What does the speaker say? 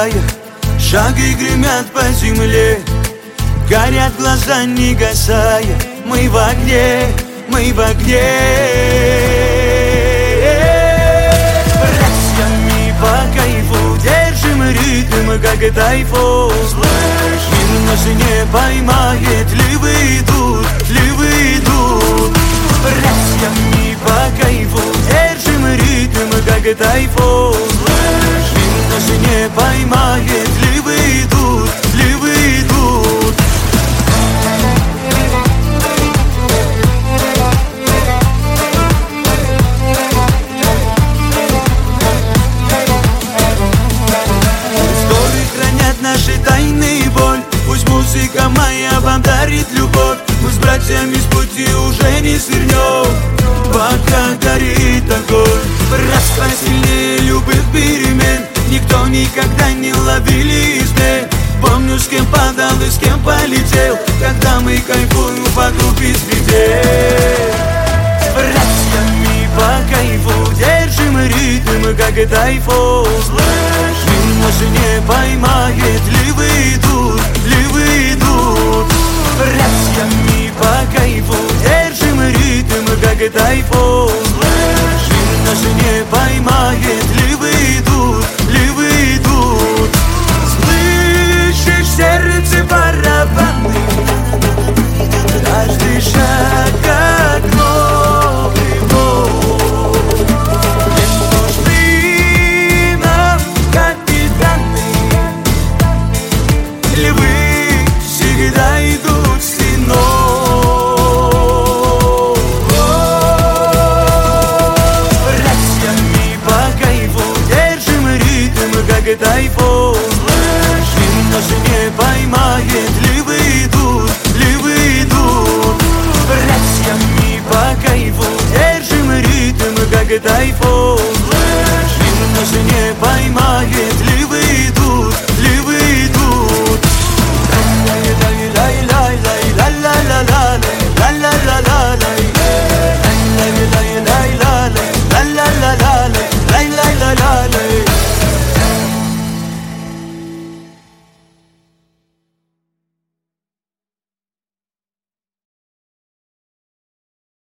касая, шаги гремят по земле, горят глаза, не гасая. Мы в огне, мы в огне. Братьями по кайфу держим ритм, как тайфун. Мир нас не поймает, ливы идут, ливы идут. Братьями по кайфу держим ритм, как тайфун. Мир нас не поймает, ливы идут, ливы идут. Наши тайны и боль, пусть музыка моя вам дарит любовь. Мы с братьями с пути уже не свернем, пока горит огонь. Братство сильнее любых перемен, никто никогда не ловили измен. Помню, с кем падал и с кем полетел, когда мы кайфуем по группе среде. С братьями по кайфу держим ритм, как тайфун. Мир нас не поймает, ливы идут, ливы идут. Братьями по кайфу держим ритм, как тайфун. Мир нас не поймает, ливы идут, ливы идут. Слышишь в сердце барабаны, каждый шаг как новый бой. Не нужны нам капитаны, львы всегда идут стеной. Братьями по кайфу держим ритм, как тайфун. Мир нас не поймает, ливы идут, ливы идут. Братьями по кайфу держим ритм, как тайфун.